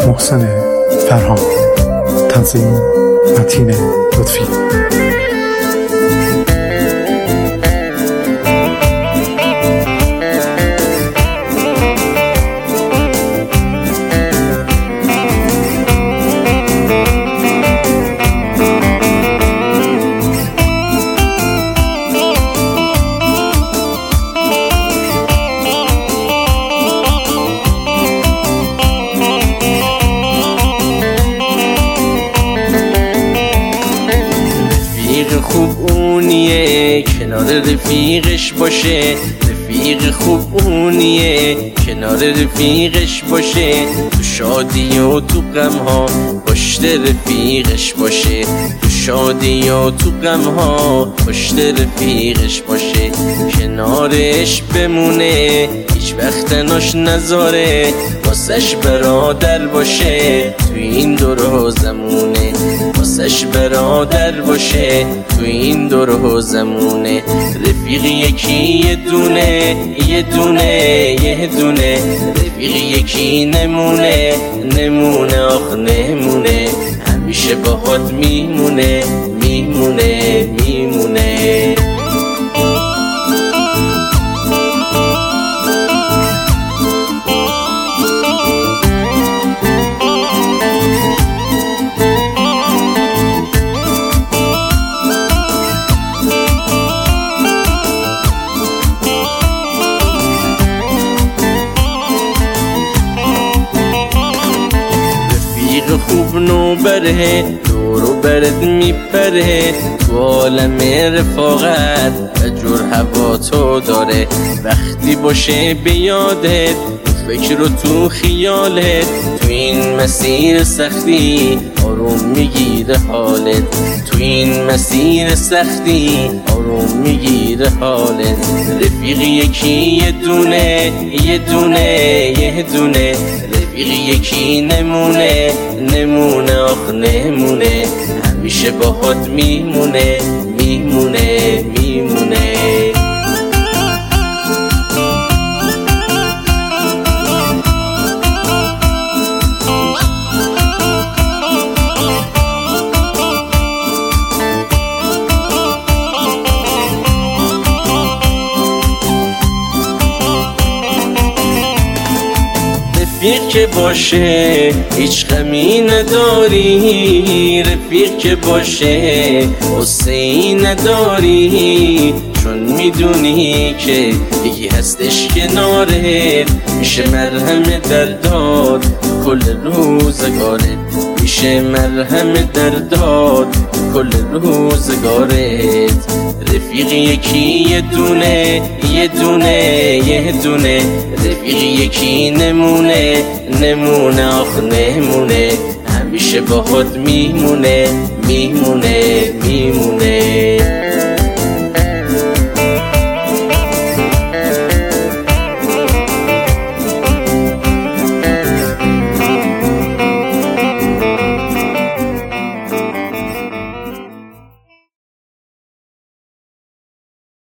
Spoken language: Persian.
محسن فرهان، تنظیم متین لطفی. خوب اونیه کنار رفیقش باشه، رفیق خوب اونیه کنار رفیقش باشه، تو شادی و تو غم ها پشت رفیقش باشه، تو شادی و تو غم ها پشت رفیقش باشه، کنارش بمونه هیچ وقت تنهاش نذاره، واسش برادر باشه تو این دور و زمونه، واسش برادر باشه تو این دور و زمونه. رفیق یکی یه دونه یه دونه یه دونه، رفیق یکی نمونه نمونه آخ نمونه، همیشه باهات میمونه میمونه میمونه. خوب نوبره دورو برد میپره، تو عالم رفاقت جور هوا تو داره، وقتی باشه به یادت فکر و تو خیالت، تو این مسیر سختی آروم میگیره حالت، تو این مسیر سختی آروم میگیره حالت. رفیق یکی یه دونه یه دونه یه دونه، رفیق یکی نمونه نمونه آخ نمونه، همیشه باهات میمونه میمونه میمونه. رفیق که باشه هیچ غمی نداری، رفیق که باشه غصه‌ای نداری، چون میدونی که یکی هستش کنارت، میشه مرهم دردات کل روزگارت، میشه مرهم دردات کل روزگارت. رفیق یکی یه دونه یه دونه یه دونه، رفیق یکی نمونه نمونه آخ نمونه، همیشه باهات میمونه میمونه میمونه.